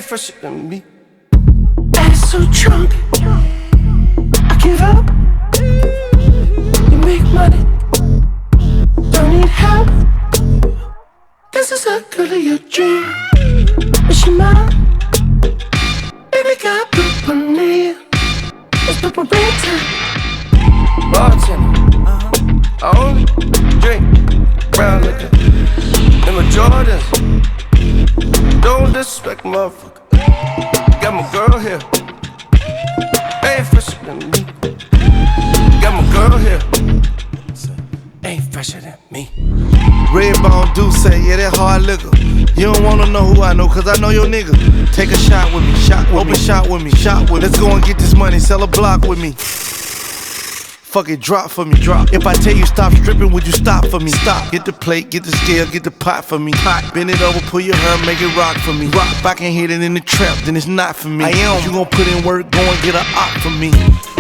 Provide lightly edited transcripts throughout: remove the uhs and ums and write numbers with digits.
fresher than me. Ass so drunk, I give up. You make money, don't need help. This is a girl of your dream. Is she mine? Baby got poop on nail. It's purple rain time. Bartender, I only drink brown liquor. And my Jordans, don't disrespect motherfucker. Got my girl here, ain't fresher than me. Got my girl here, ain't fresher than me. Redbone do say, yeah, that hard liquor. You don't wanna know who I know, cause I know your nigga. Take a shot with me, open shot with me, Let's go and get this money, sell a block with me. Fuck it, drop for me, drop. If I tell you stop stripping, would you stop for me? Stop. Get the plate, get the scale, get the pot for me. Pot. Bend it over, pull your hair, make it rock for me. Rock. If I can hit it in the trap, then it's not for me. I am. You gon' put in work, go and get a op for me.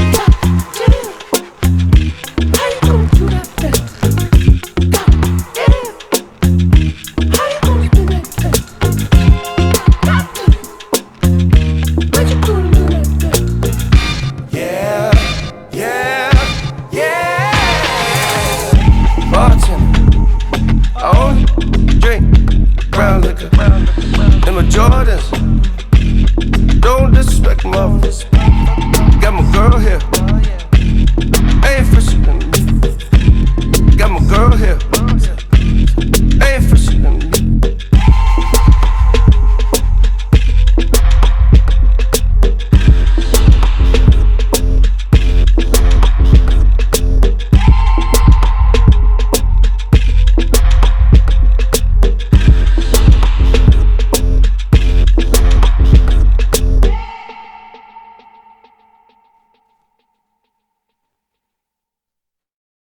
And my Jordans, don't disrespect motherfuckers. Got my girl here,